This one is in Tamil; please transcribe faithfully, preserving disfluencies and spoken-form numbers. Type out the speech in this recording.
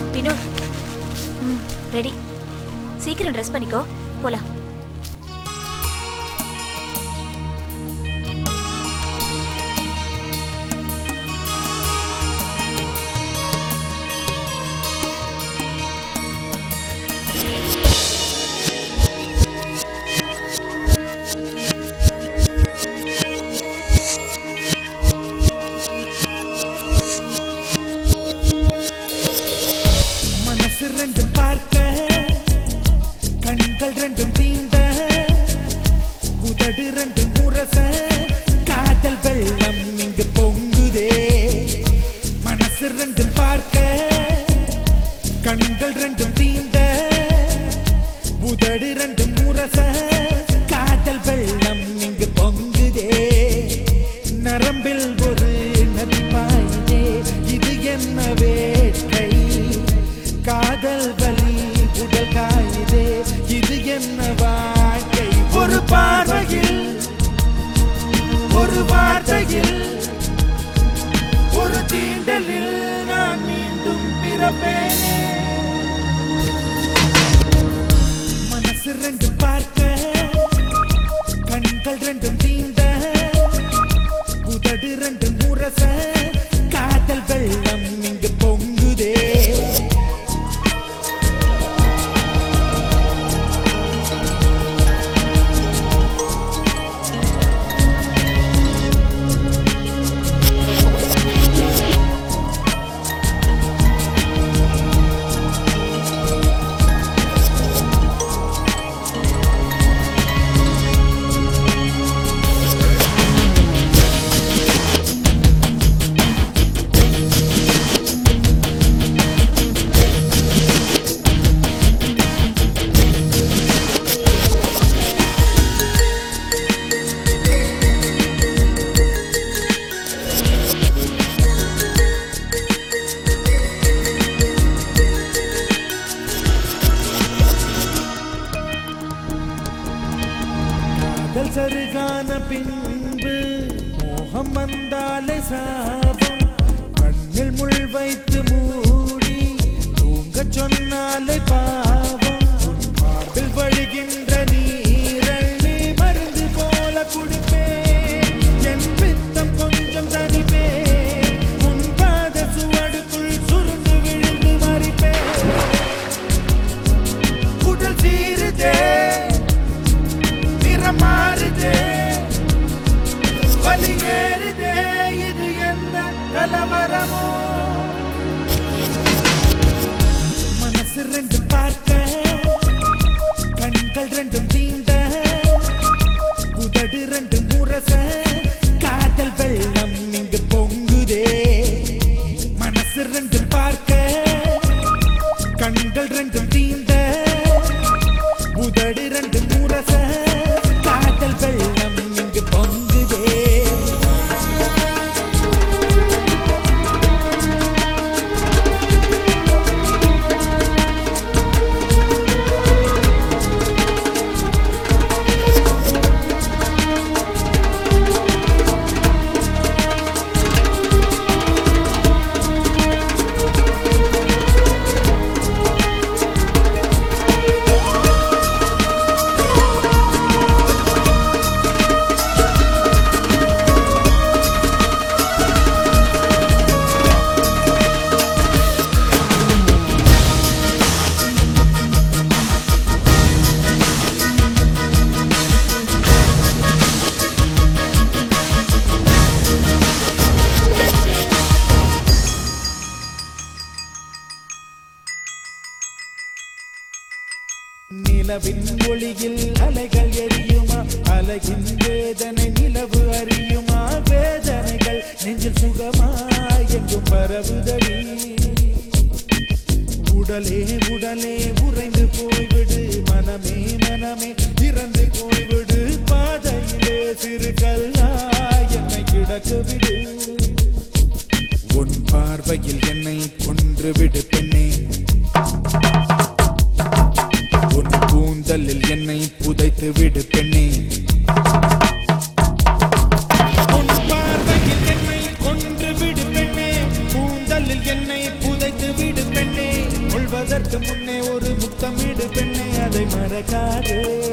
வினோத், ம் ரெடி. சீக்கிரம் ட்ரெஸ் பண்ணிக்கோ, போலாம். ரெண்டும் பார்க்க கண்கள் ரெண்டும் தீண்ட உதடு ரெண்டும் முரச காதல் வெள்ளம் இங்கு பொங்குதே. மனசு ரெண்டும் பார்க்க கண்கள் ரெண்டும் தீண்ட உதடு ரெண்டும் முரச காதல் வெள்ளம் இங்கு பொங்குதே. நரம்பில் ஒரு நதிப்பாயினே, இது என்ன வேட்கை? காதல் வலி உடல் காயுதே, இது என்ன வாழ்க்கை? ஒரு பார்வையில் ஒரு வார்த்தையில் ஒரு தீண்டலில் நான் மீண்டும் பிறப்பேனே. மனசு ரெண்டும் பார்க்க கண்கள் ரெண்டும் தீண்ட உதடு ரெண்டும் முரச காதல் வெள்ளம் இங்கு பொங்குதே. காதல் சருகான பின்பு மோகம் வந்தாலே சாபம். கண்ணில் முள் வைத்து மூடி தூங்க சொன்னாலே பாவம். மார்பில் வழிகின்ற நீரள்ளி மருந்து போல குடிப்பேன். என் பித்தம் கொஞ்சம் தனிப்பேன். உன் பாத சுவடுக்குள் சுருண்டு விழுந்து மறிப்பேன். உடல் சீருதே, மாறுதே, வலி ஏறுதே, இது என்ன கலவரமோ? மனசு ரெண்டும் பார்க்க கண்கள் ரெண்டும் தீண்ட உதடு ரெண்டும் முரச காதல் வெள்ளம் இங்கு பொங்குதே. மனசு ரெண்டும் பார்க்க கண்கள் ரெண்டும் தீண்ட உதடு ரெண்டும் முரச காதல் வெள்ளம் இங்கு பொங்குதே. நிலவின் ஒளியில் அலைகள் எரியுமா? அலையின் வேதனை நிலவு அறியுமா? வேதனைகள் நெஞ்சில் சுகமா எங்கும் பரவுதடி. உடலே உடலே உறைந்து போய்விடு, மனமே மனமே இறந்து போய்விடு. பாதையிலே சிறு கல்லா என்னை கிடக்கவிடு. உன் பார்வையில் என்னை கொன்றுவிடு பெண்ணே. உன் கூந்தலில் என்னை புதைத்து விடு பெண்ணே. உன் பார்வையில் என்னை கொன்று விடு பெண்ணே. கூந்தலில் என்னை புதைத்து விடு பெண்ணே. முடிவதற்கு முன்னே ஒரு முத்தமிடு பெண்ணை அதை மறக்காதே